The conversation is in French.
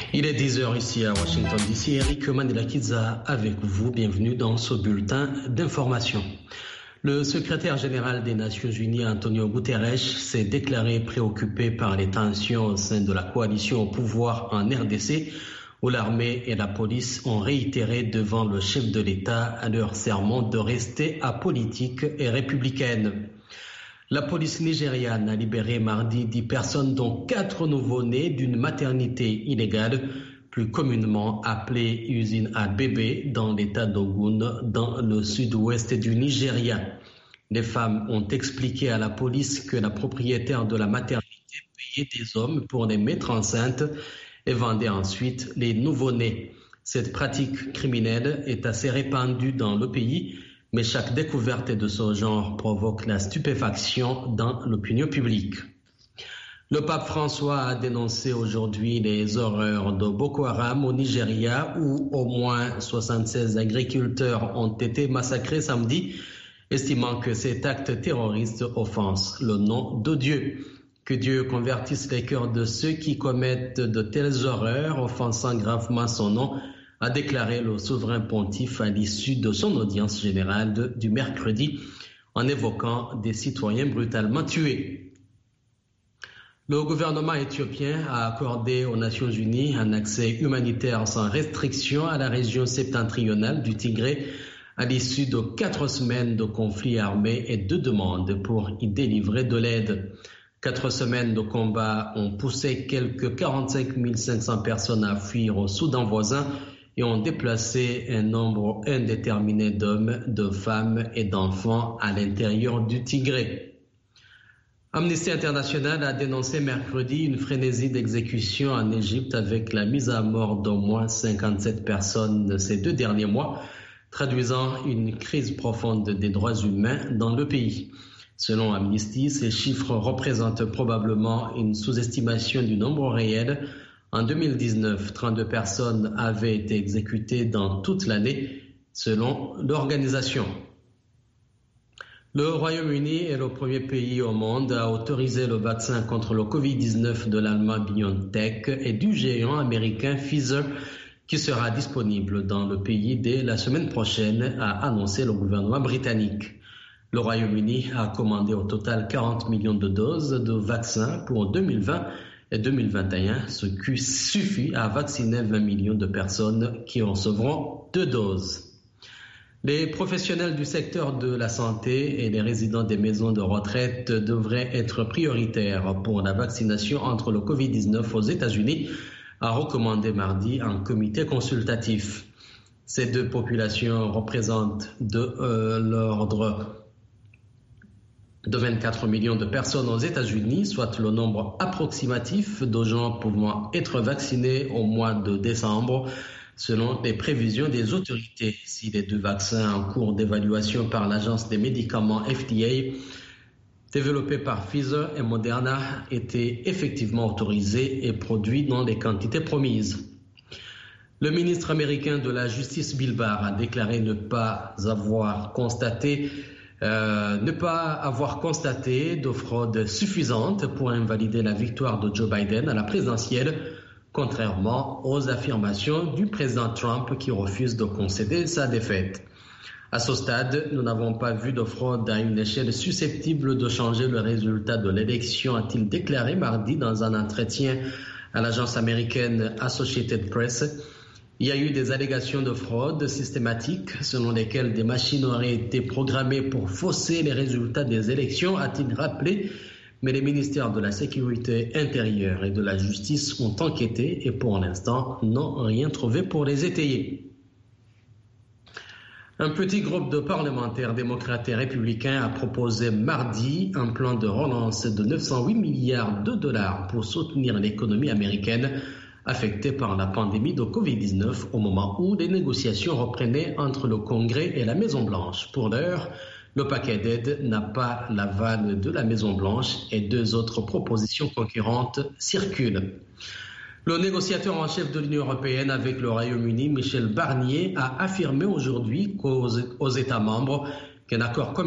Il est 10h ici à Washington DC. Eric Manelakiza avec vous. Bienvenue dans ce bulletin d'information. Le secrétaire général des Nations Unies, Antonio Guterres, s'est déclaré préoccupé par les tensions au sein de la coalition au pouvoir en RDC, où l'armée et la police ont réitéré devant le chef de l'État leur serment de rester apolitique et républicaine. La police nigériane a libéré mardi 10 personnes, dont 4 nouveau-nés d'une maternité illégale, plus communément appelée usine à bébés, dans l'état d'Ogun, dans le sud-ouest du Nigeria. Les femmes ont expliqué à la police que la propriétaire de la maternité payait des hommes pour les mettre enceintes et vendait ensuite les nouveau-nés. Cette pratique criminelle est assez répandue dans le pays, mais chaque découverte de ce genre provoque la stupéfaction dans l'opinion publique. Le pape François a dénoncé aujourd'hui les horreurs de Boko Haram au Nigeria, où au moins 76 agriculteurs ont été massacrés samedi, estimant que cet acte terroriste offense le nom de Dieu. Que Dieu convertisse les cœurs de ceux qui commettent de telles horreurs, offensant gravement son nom, a déclaré le souverain pontife à l'issue de son audience générale du mercredi, en évoquant des citoyens brutalement tués. Le gouvernement éthiopien a accordé aux Nations Unies un accès humanitaire sans restriction à la région septentrionale du Tigré à l'issue de 4 semaines de conflits armés et de demandes pour y délivrer de l'aide. 4 semaines de combats ont poussé quelques 45 500 personnes à fuir au Soudan voisin et ont déplacé un nombre indéterminé d'hommes, de femmes et d'enfants à l'intérieur du Tigré. Amnesty International a dénoncé mercredi une frénésie d'exécution en Égypte avec la mise à mort d'au moins 57 personnes ces 2 derniers mois, traduisant une crise profonde des droits humains dans le pays. Selon Amnesty, ces chiffres représentent probablement une sous-estimation du nombre réel. En 2019, 32 personnes avaient été exécutées dans toute l'année, selon l'organisation. Le Royaume-Uni est le premier pays au monde à autoriser le vaccin contre le Covid-19 de l'allemand BioNTech et du géant américain Pfizer, qui sera disponible dans le pays dès la semaine prochaine, a annoncé le gouvernement britannique. Le Royaume-Uni a commandé au total 40 millions de doses de vaccins pour 2020 et 2021, ce qui suffit à vacciner 20 millions de personnes qui recevront 2 doses. Les professionnels du secteur de la santé et les résidents des maisons de retraite devraient être prioritaires pour la vaccination contre le Covid-19 aux États-Unis, a recommandé mardi un comité consultatif. Ces 2 populations représentent de l'ordre de 24 millions de personnes aux États-Unis, soit le nombre approximatif de gens pouvant être vaccinés au mois de décembre, selon les prévisions des autorités. Si les 2 vaccins en cours d'évaluation par l'Agence des médicaments FDA, développés par Pfizer et Moderna, étaient effectivement autorisés et produits dans les quantités promises. Le ministre américain de la Justice Bill Barr a déclaré ne pas avoir constaté de fraude suffisante pour invalider la victoire de Joe Biden à la présidentielle, contrairement aux affirmations du président Trump qui refuse de concéder sa défaite. À ce stade, nous n'avons pas vu de fraude à une échelle susceptible de changer le résultat de l'élection, a-t-il déclaré mardi dans un entretien à l'agence américaine Associated Press. Il y a eu des allégations de fraude systématique selon lesquelles des machines auraient été programmées pour fausser les résultats des élections, a-t-il rappelé, mais les ministères de la Sécurité intérieure et de la Justice ont enquêté et pour l'instant n'ont rien trouvé pour les étayer. Un petit groupe de parlementaires démocrates et républicains a proposé mardi un plan de relance de 908 milliards de dollars pour soutenir l'économie américaine affectée par la pandémie de Covid-19 au moment où les négociations reprenaient entre le Congrès et la Maison-Blanche. Pour l'heure, le paquet d'aide n'a pas l'aval de la Maison-Blanche et 2 autres propositions concurrentes circulent. Le négociateur en chef de l'Union européenne avec le Royaume-Uni, Michel Barnier, a affirmé aujourd'hui aux États membres qu'un accord commercial